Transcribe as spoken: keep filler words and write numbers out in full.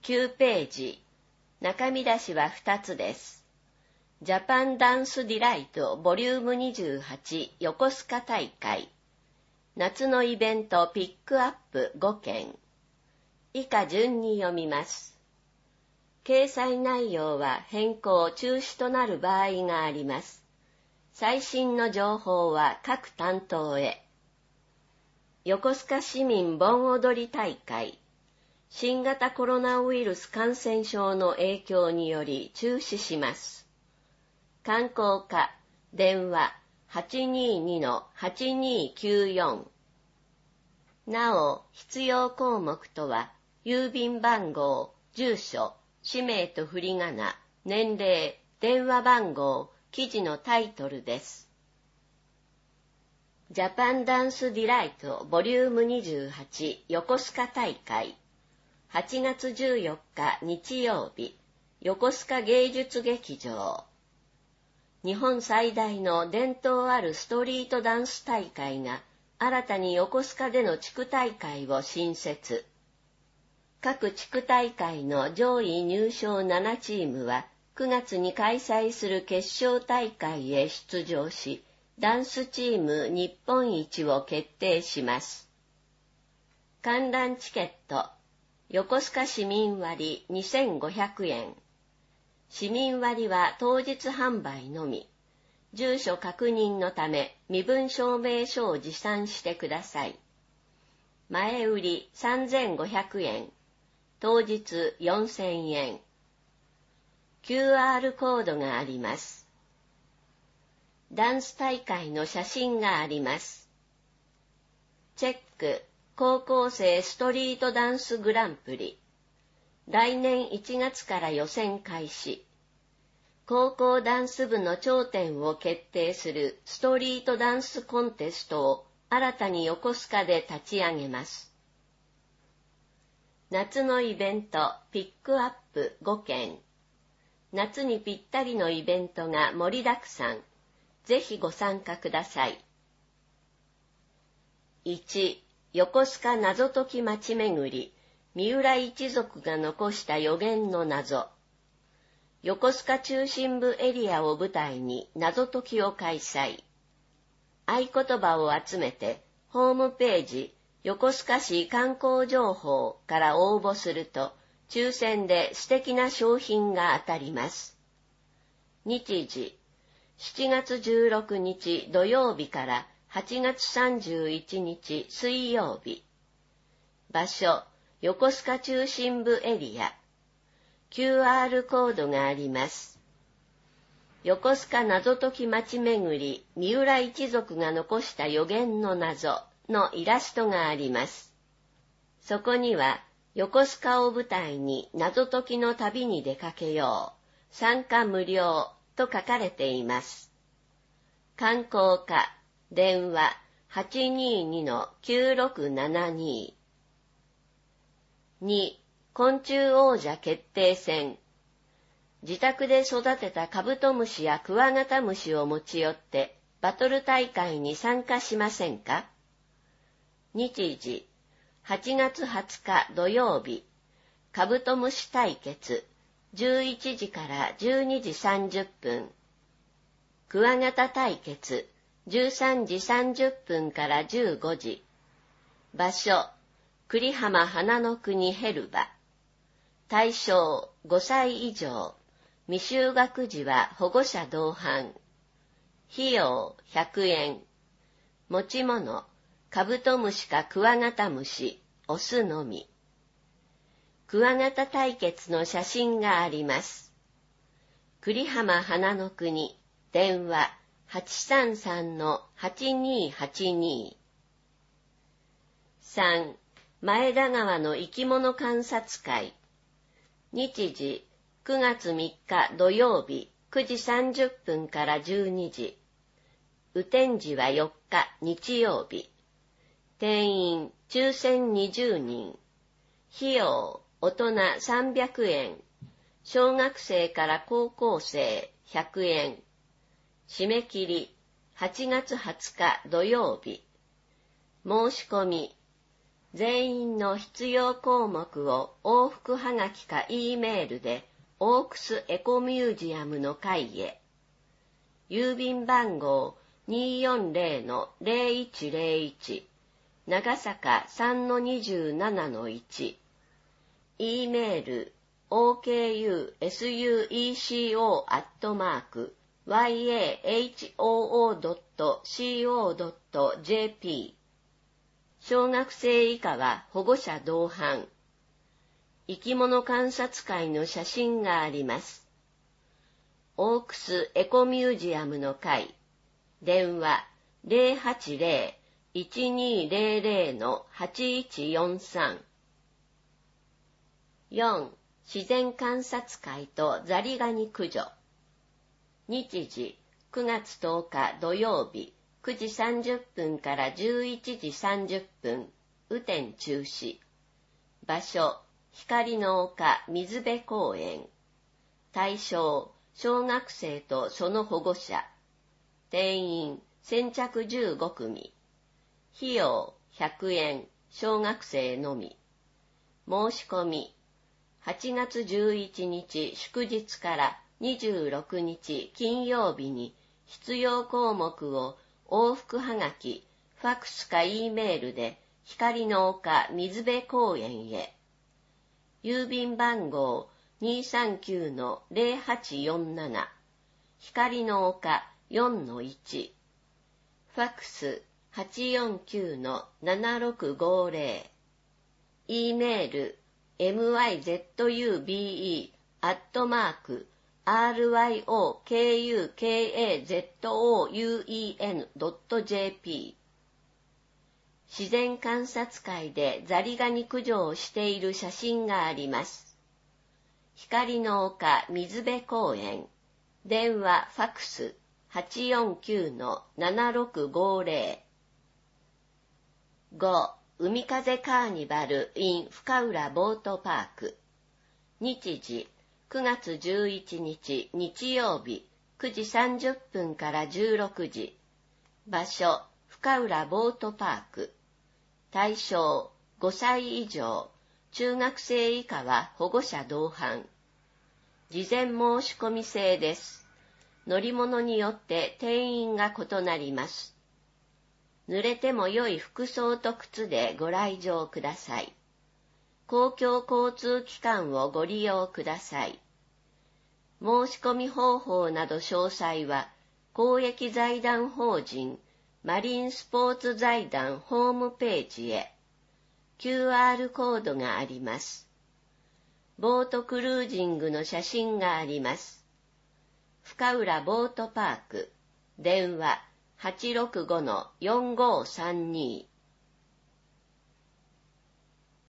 きゅうページ。中見出しはふたつです。ジャパンダンスディライトボリュームにじゅうはち横須賀大会。夏のイベントピックアップごけん。以下順に読みます。掲載内容は変更中止となる場合があります。最新の情報は各担当へ。横須賀市民盆踊り大会。新型コロナウイルス感染症の影響により中止します。観光課、電話 はちにーにのはちにーきゅうよん。なお、必要項目とは、郵便番号、住所、氏名と振り仮名、年齢、電話番号、記事のタイトルです。ジャパンダンスディライトボリュームにじゅうはち横須賀大会。はちがつじゅうよっか日曜日、横須賀芸術劇場。日本最大の伝統あるストリートダンス大会が新たに横須賀での地区大会を新設。各地区大会の上位入賞ななチームはくがつに開催する決勝大会へ出場し、ダンスチーム日本一を決定します。観覧チケット、横須賀市民割にせんごひゃくえん。市民割は当日販売のみ。住所確認のため身分証明書を持参してください。前売りさんぜんごひゃくえん。当日よんせんえん。キューアール コードがあります。ダンス大会の写真があります。チェック、高校生ストリートダンスグランプリ。来年いちがつから予選開始。高校ダンス部の頂点を決定するストリートダンスコンテストを新たに横須賀で立ち上げます。夏のイベントピックアップごけん。夏にぴったりのイベントが盛りだくさん。ぜひご参加ください。いち. 横須賀謎解き街巡り、三浦一族が残した予言の謎。横須賀中心部エリアを舞台に謎解きを開催。合言葉を集めて、ホームページ、横須賀市観光情報から応募すると、抽選で素敵な商品が当たります。日時、しちがつじゅうろくにち土曜日からはちがつさんじゅういちにち水曜日。場所、横須賀中心部エリア。キューアール コードがあります。横須賀謎解き街巡り、三浦一族が残した予言の謎のイラストがあります。そこには、横須賀を舞台に謎解きの旅に出かけよう。参加無料と書かれています。観光課、電話 はちにーにのきゅうろくななに。に. 昆虫王者決定戦。自宅で育てたカブトムシやクワガタムシを持ち寄ってバトル大会に参加しませんか？日時、はちがつはつか土曜日、カブトムシ対決、じゅういちじからじゅうにじさんじゅっぷん。クワガタ対決、じゅうさんじさんじゅっぷんからじゅうごじ。場所、栗浜花の国ヘルバ。対象ごさい以上。未就学児は保護者同伴。費用ひゃくえん。持ち物、カブトムシかクワガタムシ、オスのみ。クワガタ対決の写真があります。栗浜花の国、電話 はちさんさんのはちにーはちに。さん. 前田川の生き物観察会。日時、くがつみっか土曜日くじさんじゅっぷんからじゅうにじ。雨天時はよっか日曜日。定員抽選にじゅうにん。費用大人さんびゃくえん。小学生から高校生ひゃくえん。締め切りはちがつはつか土曜日。申し込み全員の必要項目を往復はがきか E メールでオークスエコミュージアムの会へ。郵便番号 にーよんゼロのゼロいちゼロいち 長坂 さんのにじゅうななのいち。E メール オーケーユーエスユーイーシーオー アットマーク ワイエーエイチオーオー ドット シーオー ドット ジェーピー。小学生以下は保護者同伴。生き物観察会の写真があります。オークスエコミュージアムの会。電話 ゼロはちゼロ いちにゼロゼロのはちいちよんさん。よん. 自然観察会とザリガニ駆除。日時くがつとおか土曜日くじさんじゅっぷんからじゅういちじさんじゅっぷん、雨天中止。場所、光の丘水辺公園。対象、小学生とその保護者。定員、先着じゅうごくみ。費用、ひゃくえん、小学生のみ。申し込み、はちがつじゅういちにち祝日からにじゅうろくにち金曜日に必要項目を往復はがき、ファックスか E メールで光の丘水辺公園へ。郵便番号 にーさんきゅうのゼロはちよんなな。光の丘 よんのいち。ファックス はちよんきゅうのななろくごゼロ。E メール エムワイゼットユービーイー アットマーク アールワイオーケーユーケーエーゼットオーユーイーエヌドットジェーピー。自然観察会でザリガニ駆除をしている写真があります。光の丘水辺公園。電話ファックス はちよんきゅうのななろくごゼロ。ご. 海風カーニバル in 深浦ボートパーク。日時くがつじゅういちにち日曜日くじさんじゅっぷんからじゅうろくじ。場所、深浦ボートパーク。対象、ごさい以上、中学生以下は保護者同伴。事前申し込み制です。乗り物によって定員が異なります。濡れても良い服装と靴でご来場ください。公共交通機関をご利用ください。申し込み方法など詳細は、公益財団法人マリンスポーツ財団ホームページへ。キューアール コードがあります。ボートクルージングの写真があります。深浦ボートパーク。電話はちろくごのよんごさんに。